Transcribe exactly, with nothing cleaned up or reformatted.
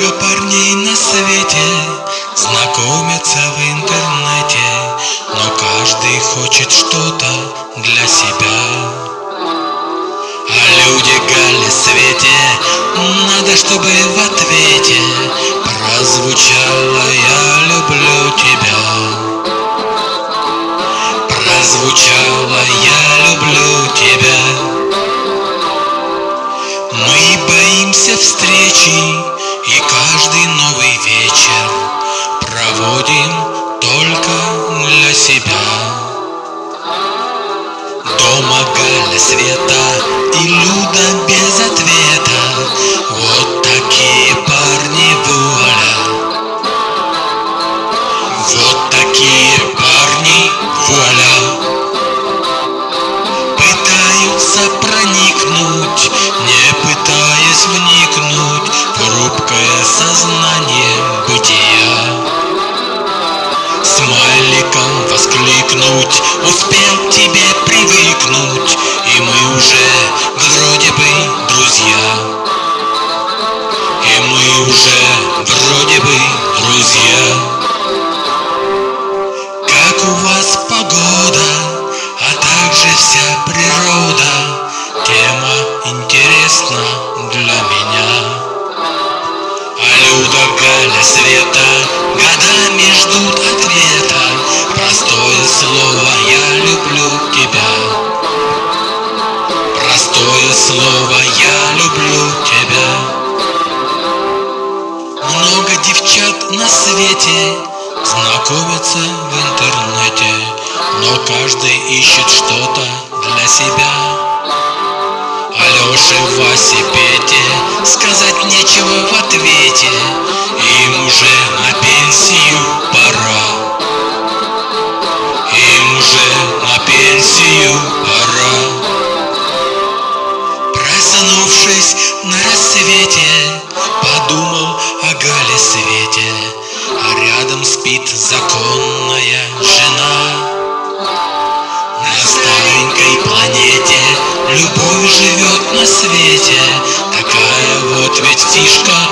Много парней на свете знакомятся в интернете, но каждый хочет что-то для себя. А люди Гале Свете надо, чтобы в ответе прозвучало «Я люблю тебя». Прозвучало «Я люблю тебя». Мы боимся встречи и каждый новый вечер проводим только для себя. Дома Галя Света и Люда без ответа. Вот такие парни, вуаля. Вот такие парни, вуаля. Пытаются проникнуть, не пытаясь вникнуть в хрупкое сознание бытия. Смайликом воскликнуть, успел к тебе привыкнуть, и мы уже вроде бы друзья. И мы уже вроде бы друзья. Как у вас погода, а также вся природа, тема интересна для меня. А Люда, Галя Света годами ждут ответа. Простое слово «Я люблю тебя». Простое слово «Я люблю тебя». Много девчат на свете знакомятся в интернете, но каждый ищет что-то для себя. Алёше, Васе, Пете сказать нечего в ответе, им уже на пенсию пора. Им уже на пенсию пора. Проснувшись на рассвете, подумал о Гале Свете, а рядом спит законная жена. На старенькой планете любовь живет на свете, такая вот ведь фишка